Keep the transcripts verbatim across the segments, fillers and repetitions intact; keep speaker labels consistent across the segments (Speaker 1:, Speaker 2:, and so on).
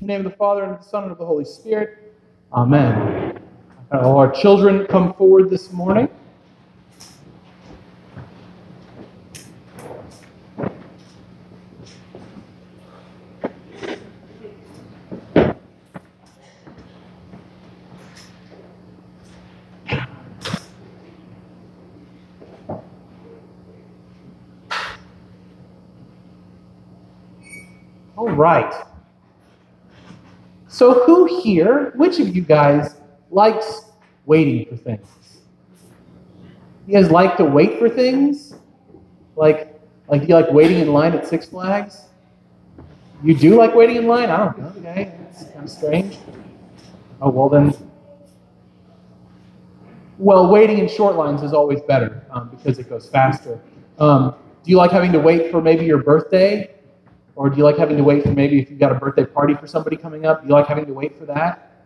Speaker 1: In the name of the Father, and of the Son, and of the Holy Spirit. Amen. All our children come forward this morning. All right. So who here, which of you guys likes waiting for things? You guys like to wait for things? Like, like do you like waiting in line at Six Flags? You do like waiting in line? I don't know. Okay, that's kind of strange. Oh, well then. Well, waiting in short lines is always better um, because it goes faster. Um, do you like having to wait for maybe your birthday? Or do you like having to wait for maybe if you've got a birthday party for somebody coming up? Do you like having to wait for that?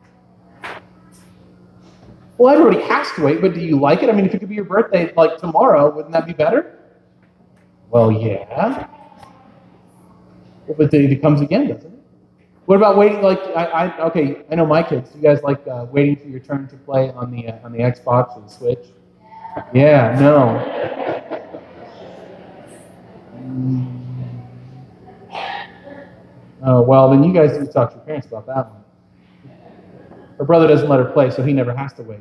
Speaker 1: Well, everybody has to wait, but do you like it? I mean, if it could be your birthday like tomorrow, wouldn't that be better? Well, yeah. Well, but it comes again, doesn't it? What about waiting? Like, I, I okay, I know my kids. You guys like uh, waiting for your turn to play on the uh, on the Xbox or the Switch? Yeah, no. Mm. Oh, well, then you guys need to talk to your parents about that one. Her brother doesn't let her play, so he never has to wait.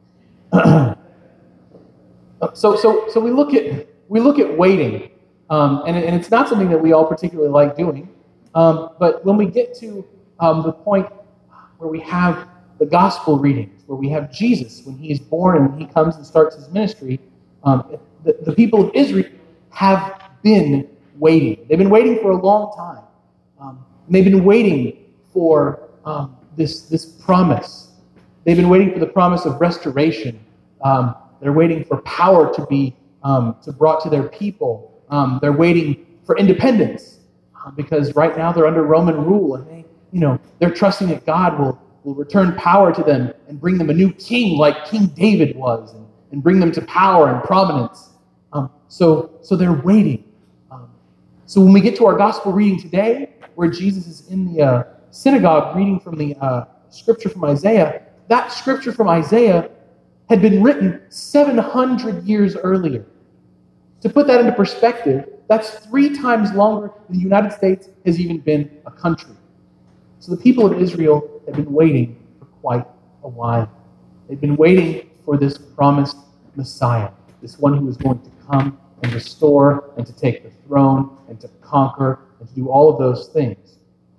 Speaker 1: so, so, so we look at we look at waiting, um, and, and it's not something that we all particularly like doing. Um, but when we get to um, the point where we have the gospel readings, where we have Jesus when he is born and he comes and starts his ministry, um, the, the people of Israel have been waiting. They've been waiting for a long time. Um, and they've been waiting for um, this, this promise. They've been waiting for the promise of restoration. Um, they're waiting for power to be um, to brought to their people. Um, they're waiting for independence uh, because right now they're under Roman rule, and they, you know, they're trusting that God will, will return power to them and bring them a new king like King David was, and, and bring them to power and prominence. Um, so, so they're waiting. Um, so when we get to our gospel reading today, where Jesus is in the uh, synagogue reading from the uh, scripture from Isaiah, that scripture from Isaiah had been written seven hundred years earlier. To put that into perspective, that's three times longer than the United States has even been a country. So the people of Israel have been waiting for quite a while. They've been waiting for this promised Messiah, this one who is going to come and restore and to take the throne and to conquer and to do all of those things.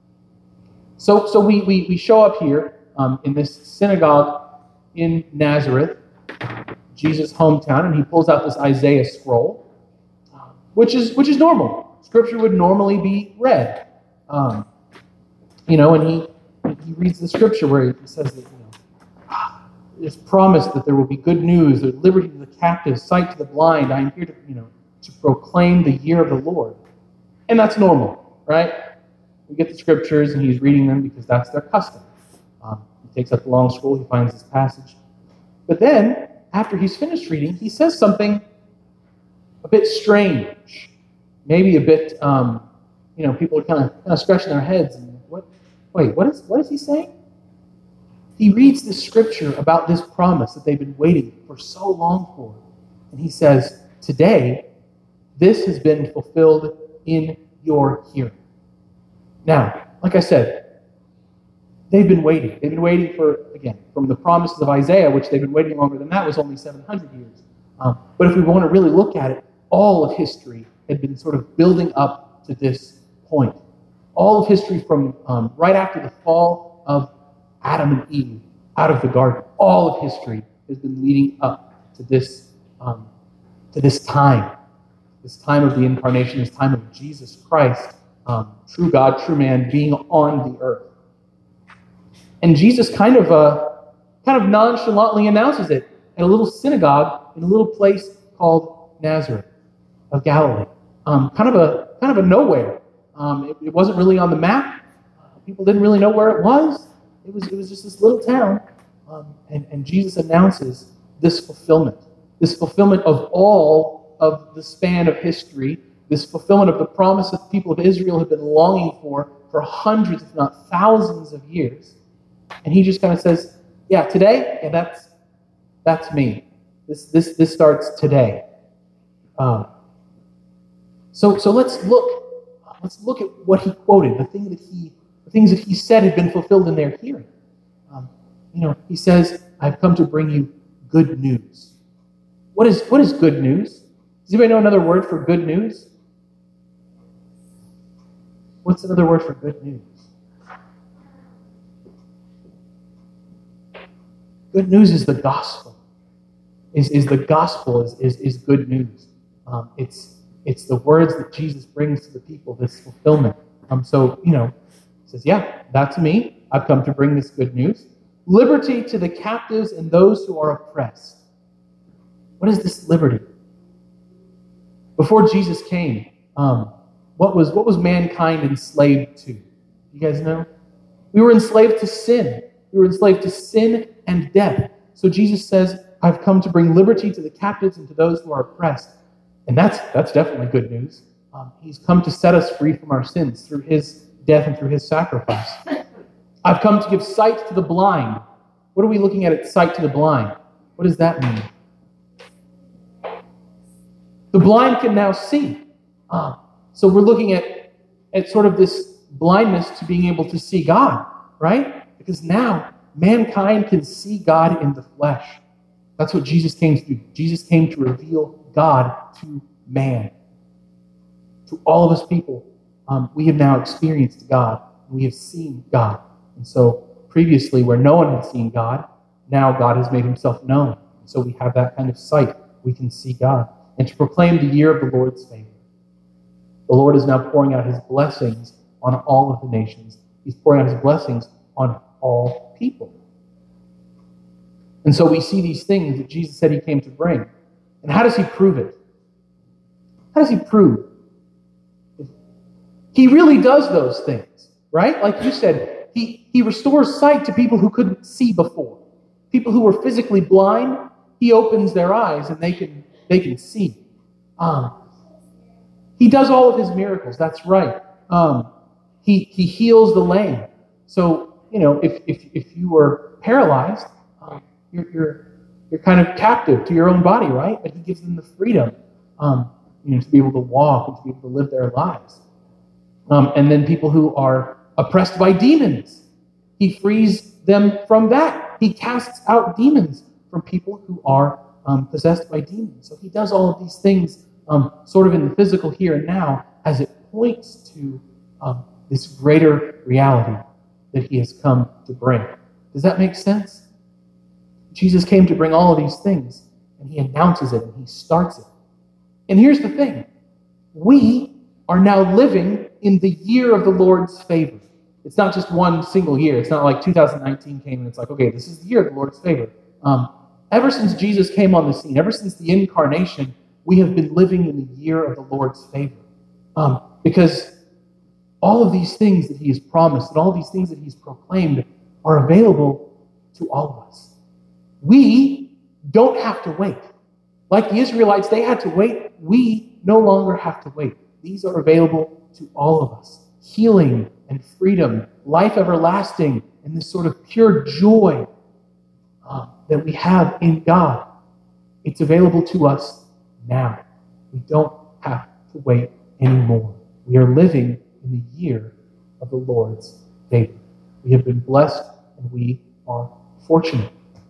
Speaker 1: So, so we, we, we show up here um, in this synagogue in Nazareth, Jesus' hometown, and he pulls out this Isaiah scroll, um, which is which is normal. Scripture would normally be read, um, you know, and he he reads the scripture where he says that, you know, it's promised that there will be good news, that liberty to the captives, sight to the blind. I am here to, you know, to proclaim the year of the Lord. And that's normal, right? We get the scriptures and he's reading them because that's their custom. Um, he takes up the long scroll, he finds this passage. But then, after he's finished reading, he says something a bit strange. Maybe a bit, um, you know, people are kind of kind of scratching their heads. And what? Wait, what is what is he saying? He reads this scripture about this promise that they've been waiting for so long for. And he says, today, this has been fulfilled in your hearing. Now, like I said, they've been waiting. They've been waiting for, again, from the promises of Isaiah, which they've been waiting longer than that, was only seven hundred years. Um, but if we want to really look at it, all of history had been sort of building up to this point. All of history from um, right after the fall of Adam and Eve out of the garden, all of history has been leading up to this, um, to this time, this time of the incarnation, this time of Jesus Christ, um, true God, true man, being on the earth. And Jesus kind of uh, kind of nonchalantly announces it at a little synagogue in a little place called Nazareth of Galilee. Um, kind of a kind of a nowhere. Um, it, it wasn't really on the map. Uh, people didn't really know where it was. It was it was just this little town. Um, and, and Jesus announces this fulfillment, this fulfillment of all of the span of history this fulfillment of the promise that the people of Israel have been longing for for hundreds, if not thousands of years. And he just kind of says, yeah, today, yeah, that's that's me. This this this starts today. Um, so so let's look let's look at what he quoted, the thing that he the things that he said had been fulfilled in their hearing. Um, you know, he says, "I've come to bring you good news." What is what is good news? Does anybody know another word for good news? What's another word for good news? Good news is the gospel. Is, is the gospel is, is, is good news. Um, it's it's the words that Jesus brings to the people, this fulfillment. Um, so, you know, he says, yeah, that's me. I've come to bring this good news. Liberty to the captives and those who are oppressed. What is this liberty? Before Jesus came, um, what was what was mankind enslaved to? You guys know? We were enslaved to sin. We were enslaved to sin and death. So Jesus says, I've come to bring liberty to the captives and to those who are oppressed. And that's that's definitely good news. Um, he's come to set us free from our sins through his death and through his sacrifice. I've come to give sight to the blind. What are we looking at at sight to the blind? What does that mean? The blind can now see. Um, so we're looking at, at sort of this blindness to being able to see God, right? Because now mankind can see God in the flesh. That's what Jesus came to do. Jesus came to reveal God to man. To all of us people, um, we have now experienced God. We have seen God. And so previously, where no one had seen God, now God has made himself known. And so we have that kind of sight. We can see God. And to proclaim the year of the Lord's favor. The Lord is now pouring out his blessings on all of the nations. He's pouring out his blessings on all people. And so we see these things that Jesus said he came to bring. And how does he prove it? How does he prove? He really does those things, right? Like you said, he, he restores sight to people who couldn't see before. People who were physically blind, he opens their eyes and they can they can see. Um, he does all of his miracles, that's right. Um, he he heals the lame. So, you know, if if, if you were paralyzed, um, you're, you're you're kind of captive to your own body, right? But he gives them the freedom, um, you know, to be able to walk and to be able to live their lives. Um, and then people who are oppressed by demons, he frees them from that. He casts out demons from people who are um, possessed by demons. So he does all of these things um, sort of in the physical here and now as it points to um, this greater reality that he has come to bring. Does that make sense? Jesus came to bring all of these things, and he announces it, and he starts it. And here's the thing. We are now living in the year of the Lord's favor. It's not just one single year. It's not like two thousand nineteen came and it's like, okay, this is the year of the Lord's favor. Um, ever since Jesus came on the scene, ever since the incarnation, we have been living in the year of the Lord's favor. Um, because all of these things that he has promised and all of these things that he's proclaimed are available to all of us. We don't have to wait. Like the Israelites, they had to wait. We no longer have to wait. These are available to all of us. Healing and freedom, life everlasting, and this sort of pure joy uh, that we have in God. It's available to us now. We don't have to wait anymore. We are living in the year of the Lord's favor. We have been blessed and we are fortunate.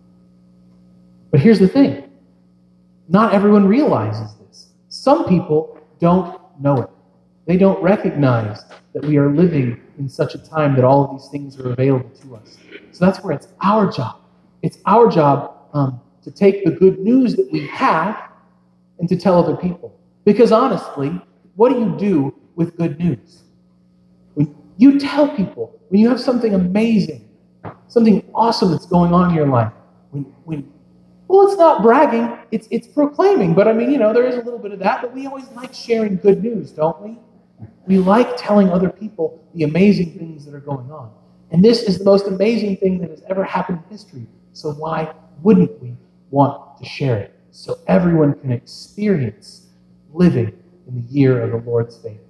Speaker 1: But here's the thing. Not everyone realizes this. Some people don't know it. They don't recognize that we are living in such a time that all of these things are available to us. So that's where it's our job. It's our job um, to take the good news that we have and to tell other people. Because honestly, what do you do with good news? When you tell people, when you have something amazing, something awesome that's going on in your life, when, when well, it's not bragging, it's it's proclaiming. But I mean, you know, there is a little bit of that, but we always like sharing good news, don't we? We like telling other people the amazing things that are going on. And this is the most amazing thing that has ever happened in history. So why wouldn't we want to share it? So everyone can experience living in the year of the Lord's favor.